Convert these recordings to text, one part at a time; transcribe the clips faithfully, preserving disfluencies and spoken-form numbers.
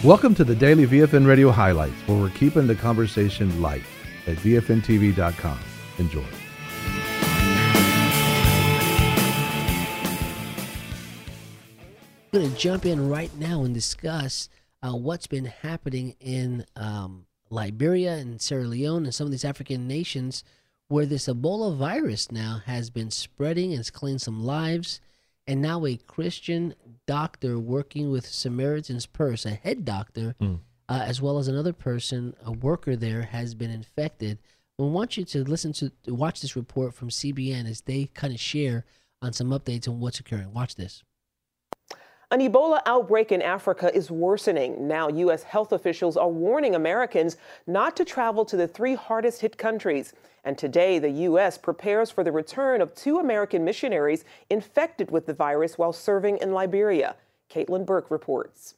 Welcome to the Daily V F N Radio Highlights, where we're keeping the conversation light at V F N T V dot com. Enjoy. I'm going to jump in right now and discuss uh, what's been happening in um, Liberia and Sierra Leone and some of these African nations where this Ebola virus now has been spreading and it's claimed some lives. And now a Christian doctor working with Samaritan's Purse, a head doctor, mm. uh, as well as another person, a worker there, has been infected. We want you to listen to, to watch this report from C B N as they kind of share on some updates on what's occurring. Watch this. An Ebola outbreak in Africa is worsening. Now, U S health officials are warning Americans not to travel to the three hardest hit countries. And today, the U S prepares for the return of two American missionaries infected with the virus while serving in Liberia. Caitlin Burke reports.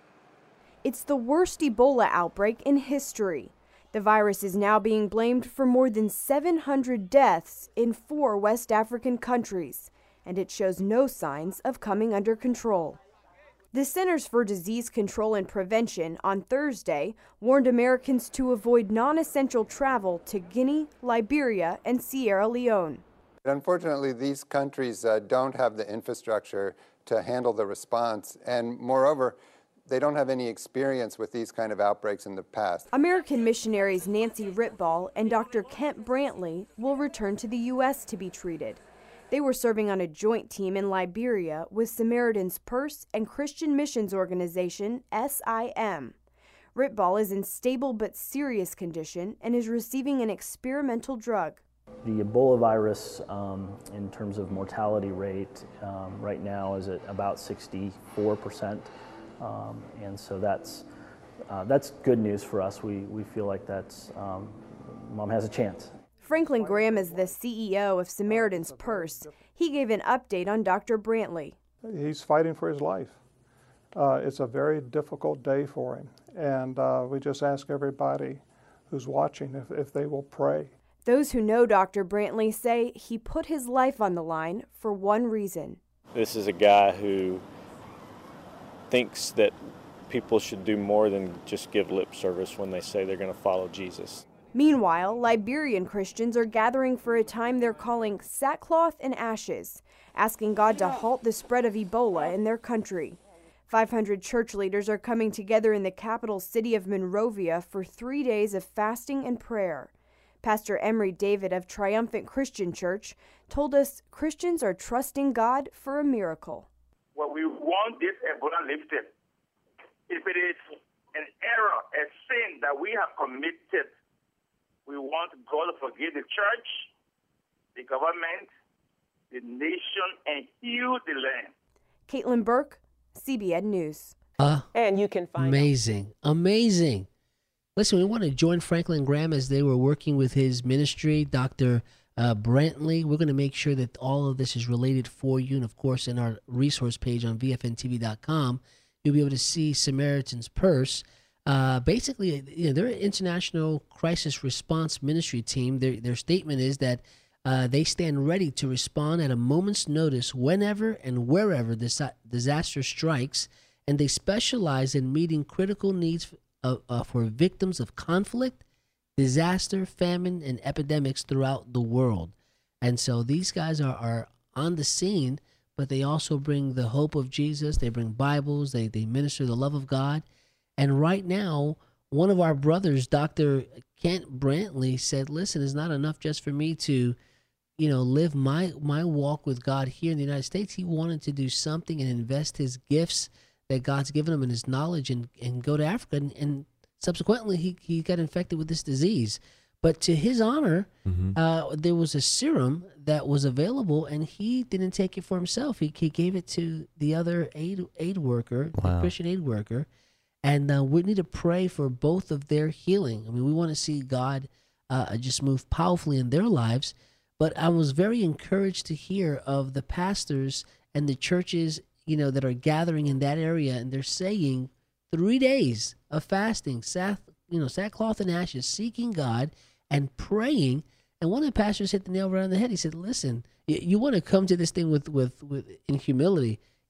It's the worst Ebola outbreak in history. The virus is now being blamed for more than seven hundred deaths in four West African countries, and it shows no signs of coming under control. The Centers for Disease Control and Prevention on Thursday warned Americans to avoid non-essential travel to Guinea, Liberia, and Sierra Leone. Unfortunately, these countries uh, don't have the infrastructure to handle the response, and moreover, they don't have any experience with these kind of outbreaks in the past. American missionaries Nancy Ritball and Doctor Kent Brantley will return to the U S to be treated. They were serving on a joint team in Liberia with Samaritan's Purse and Christian Missions Organization, S I M. Ritball is in stable but serious condition and is receiving an experimental drug. The Ebola virus, um, in terms of mortality rate, um, right now is at about sixty-four percent. Um, and so that's, uh, that's good news for us. We, we feel like that's, um, Mom has a chance. Franklin Graham is the C E O of Samaritan's Purse. He gave an update on Doctor Brantley. He's fighting for his life. Uh, it's a very difficult day for him. And uh, we just ask everybody who's watching if, if they will pray. Those who know Doctor Brantley say he put his life on the line for one reason. This is a guy who thinks that people should do more than just give lip service when they say they're going to follow Jesus. Meanwhile, Liberian Christians are gathering for a time they're calling sackcloth and ashes, asking God to halt the spread of Ebola in their country. five hundred church leaders are coming together in the capital city of Monrovia for three days of fasting and prayer. Pastor Emery David of Triumphant Christian Church told us Christians are trusting God for a miracle. Well, we want this Ebola lifted. If it is an error, a sin that we have committed, we want God to forgive the church, the government, the nation, and heal the land. Caitlin Burke, C B N News. Uh, and you can find amazing, out. amazing. Listen, we want to join Franklin Graham as they were working with his ministry, Doctor Uh, Brantley. We're going to make sure that all of this is related for you. And, of course, in our resource page on V F N T V dot com, you'll be able to see Samaritan's Purse. Uh, basically, you know, they're an international crisis response ministry team. Their, their statement is that uh, they stand ready to respond at a moment's notice whenever and wherever this disaster strikes. And they specialize in meeting critical needs uh, uh, for victims of conflict, disaster, famine, and epidemics throughout the world. And so these guys are, are on the scene, but they also bring the hope of Jesus. They bring Bibles. They, they minister the love of God. And right now, one of our brothers, Doctor Kent Brantley, said, listen, it's not enough just for me to, you know, live my, my walk with God here in the United States. He wanted to do something and invest his gifts that God's given him and his knowledge and, and go to Africa. And, and subsequently, he, he got infected with this disease. But to his honor, mm-hmm. uh, there was a serum that was available, and he didn't take it for himself. He, he gave it to the other aid aid worker, wow. the Christian aid worker. And uh, we need to pray for both of their healing. I mean, we want to see God uh, just move powerfully in their lives. But I was very encouraged to hear of the pastors and the churches, you know, that are gathering in that area, and they're saying three days of fasting, sack, you know, sackcloth and ashes, seeking God and praying. And one of the pastors hit the nail right on the head. He said, "Listen, you, you want to come to this thing with with with in humility.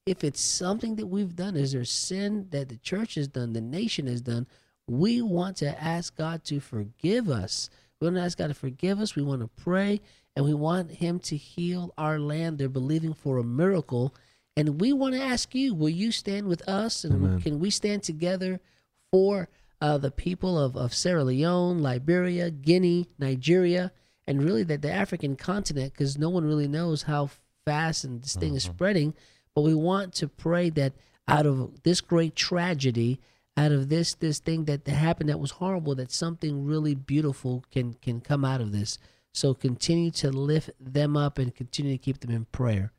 if it's something that we've done, is there sin that the church has done, the nation has done, we want to ask God to forgive us. We want to ask God to forgive us. We want to pray, and we want him to heal our land. They're believing for a miracle. And we want to ask you, will you stand with us? And Amen. Can we stand together for uh, the people of, of Sierra Leone, Liberia, Guinea, Nigeria, and really that the African continent, because no one really knows how fast and this thing mm-hmm. is spreading. But we want to pray that out of this great tragedy, out of this this thing that happened that was horrible, that something really beautiful can can come out of this. So continue to lift them up and continue to keep them in prayer.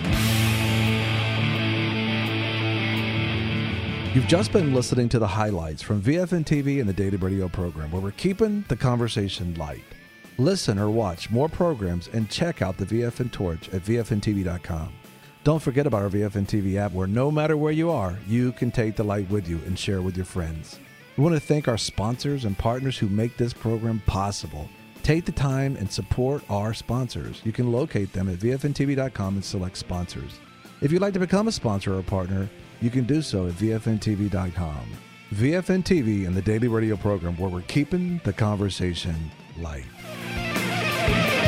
You've just been listening to the highlights from V F N T V and the Daily Radio program, where we're keeping the conversation light. Listen or watch more programs and check out the V F N Torch at V F N T V dot com. Don't forget about our V F N T V app, where no matter where you are, you can take the light with you and share with your friends. We want to thank our sponsors and partners who make this program possible. Take the time and support our sponsors. You can locate them at V F N T V dot com and select sponsors. If you'd like to become a sponsor or a partner, you can do so at V F N T V dot com. V F N T V and the Daily Radio program, where we're keeping the conversation light.